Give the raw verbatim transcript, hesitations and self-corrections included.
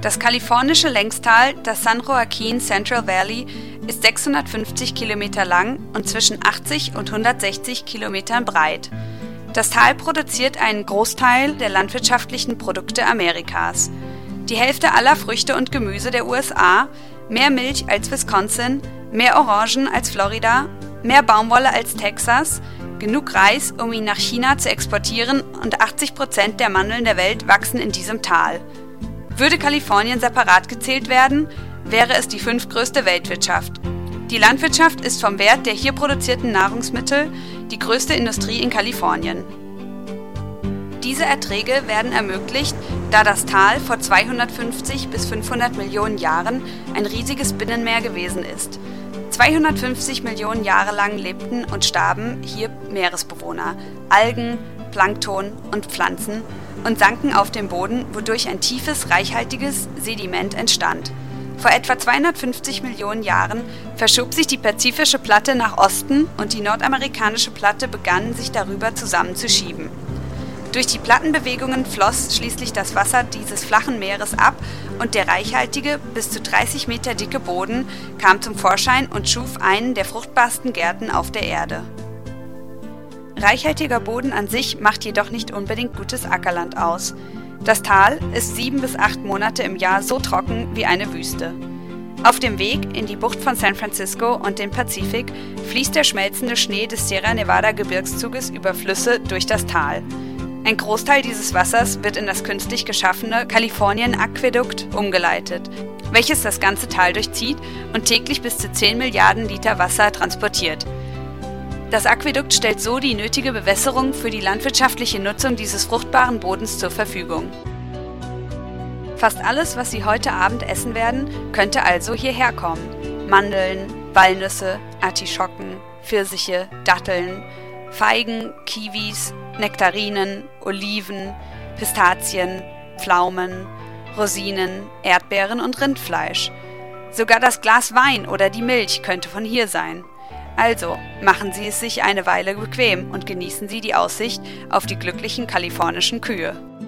Das kalifornische Längstal, das San Joaquin Central Valley, ist sechshundertfünfzig Kilometer lang und zwischen achtzig und hundertsechzig Kilometern breit. Das Tal produziert einen Großteil der landwirtschaftlichen Produkte Amerikas. Die Hälfte aller Früchte und Gemüse der U S A, mehr Milch als Wisconsin, mehr Orangen als Florida, mehr Baumwolle als Texas, genug Reis, um ihn nach China zu exportieren, und achtzig Prozent der Mandeln der Welt wachsen in diesem Tal. Würde Kalifornien separat gezählt werden, wäre es die fünftgrößte Weltwirtschaft. Die Landwirtschaft ist vom Wert der hier produzierten Nahrungsmittel die größte Industrie in Kalifornien. Diese Erträge werden ermöglicht, da das Tal vor zweihundertfünfzig bis fünfhundert Millionen Jahren ein riesiges Binnenmeer gewesen ist. zweihundertfünfzig Millionen Jahre lang lebten und starben hier Meeresbewohner, Algen, Plankton und Pflanzen und sanken auf dem Boden, wodurch ein tiefes, reichhaltiges Sediment entstand. Vor etwa zweihundertfünfzig Millionen Jahren verschob sich die pazifische Platte nach Osten und die nordamerikanische Platte begann, sich darüber zusammenzuschieben. Durch die Plattenbewegungen floss schließlich das Wasser dieses flachen Meeres ab und der reichhaltige, bis zu dreißig Meter dicke Boden kam zum Vorschein und schuf einen der fruchtbarsten Gärten auf der Erde. Reichhaltiger Boden an sich macht jedoch nicht unbedingt gutes Ackerland aus. Das Tal ist sieben bis acht Monate im Jahr so trocken wie eine Wüste. Auf dem Weg in die Bucht von San Francisco und den Pazifik fließt der schmelzende Schnee des Sierra Nevada Gebirgszuges über Flüsse durch das Tal. Ein Großteil dieses Wassers wird in das künstlich geschaffene Kalifornien-Aquädukt umgeleitet, welches das ganze Tal durchzieht und täglich bis zu zehn Milliarden Liter Wasser transportiert. Das Aquädukt stellt so die nötige Bewässerung für die landwirtschaftliche Nutzung dieses fruchtbaren Bodens zur Verfügung. Fast alles, was Sie heute Abend essen werden, könnte also hierher kommen. Mandeln, Walnüsse, Artischocken, Pfirsiche, Datteln, Feigen, Kiwis, Nektarinen, Oliven, Pistazien, Pflaumen, Rosinen, Erdbeeren und Rindfleisch. Sogar das Glas Wein oder die Milch könnte von hier sein. Also, machen Sie es sich eine Weile bequem und genießen Sie die Aussicht auf die glücklichen kalifornischen Kühe.